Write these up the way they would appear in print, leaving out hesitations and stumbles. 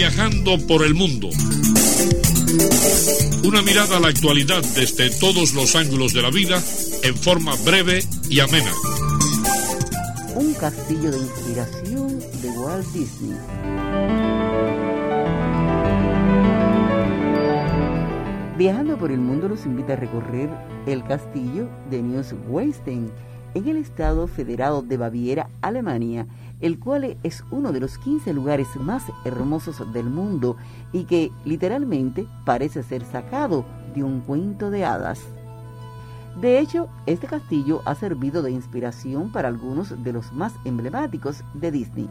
Viajando por el mundo. Una mirada a la actualidad desde todos los ángulos de la vida en forma breve y amena. Un castillo de inspiración de Walt Disney. Viajando por el mundo nos invita a recorrer el castillo de Neuschwanstein en el estado federado de Baviera, Alemania, el cual es uno de los 15 lugares más hermosos del mundo y que literalmente parece ser sacado de un cuento de hadas. De hecho, este castillo ha servido de inspiración para algunos de los más emblemáticos de Disney.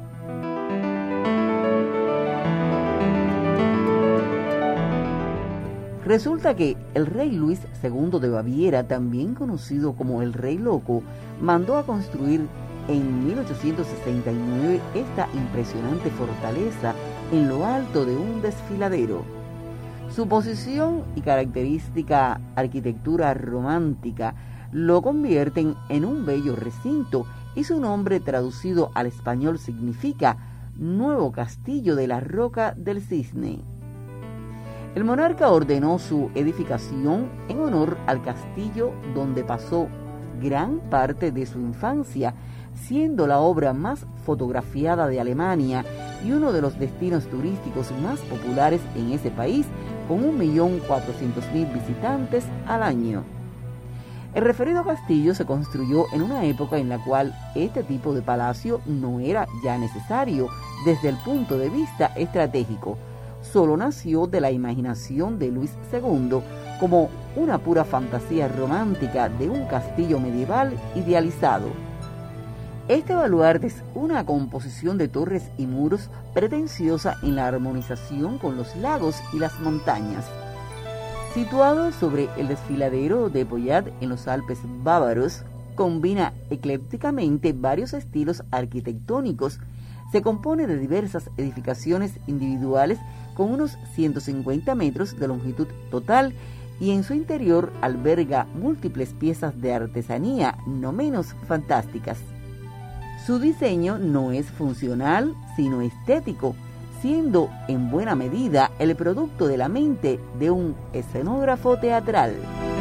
Resulta que el rey Luis II de Baviera, también conocido como el Rey Loco, mandó a construir en 1869 esta impresionante fortaleza en lo alto de un desfiladero. Su posición y característica arquitectura romántica lo convierten en un bello recinto y su nombre traducido al español significa Nuevo Castillo de la Roca del Cisne. El monarca ordenó su edificación en honor al castillo donde pasó gran parte de su infancia, siendo la obra más fotografiada de Alemania y uno de los destinos turísticos más populares en ese país, con 1.400.000 visitantes al año. El referido castillo se construyó en una época en la cual este tipo de palacio no era ya necesario desde el punto de vista estratégico. Solo nació de la imaginación de Luis II como una pura fantasía romántica de un castillo medieval idealizado. Este baluarte es una composición de torres y muros pretenciosa en la armonización con los lagos y las montañas. Situado sobre el desfiladero de Poyat en los Alpes bávaros, combina eclécticamente varios estilos arquitectónicos. Se compone de diversas edificaciones individuales con unos 150 metros de longitud total y en su interior alberga múltiples piezas de artesanía no menos fantásticas. Su diseño no es funcional, sino estético, siendo en buena medida el producto de la mente de un escenógrafo teatral.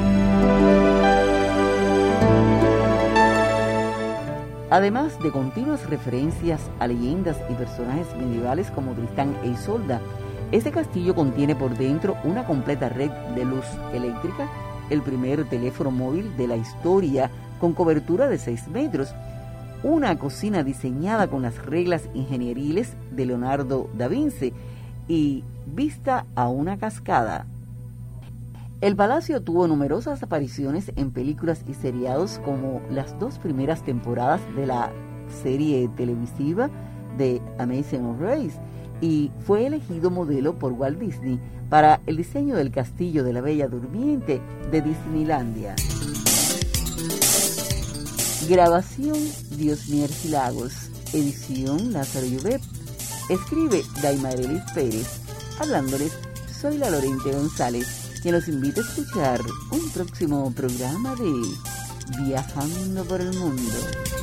Además de continuas referencias a leyendas y personajes medievales como Tristán e Isolda, este castillo contiene por dentro una completa red de luz eléctrica, el primer teléfono móvil de la historia con cobertura de 6 metros, una cocina diseñada con las reglas ingenieriles de Leonardo da Vinci y vista a una cascada. El palacio tuvo numerosas apariciones en películas y seriados como las 2 primeras temporadas de la serie televisiva de Amazing Race y fue elegido modelo por Walt Disney para el diseño del castillo de la Bella Durmiente de Disneylandia. Grabación Diosmier Lagos, edición Lázaro Llobet, escribe Daimarelis Pérez, hablándoles soy la Lorente González, quien los invita a escuchar un próximo programa de Viajando por el Mundo.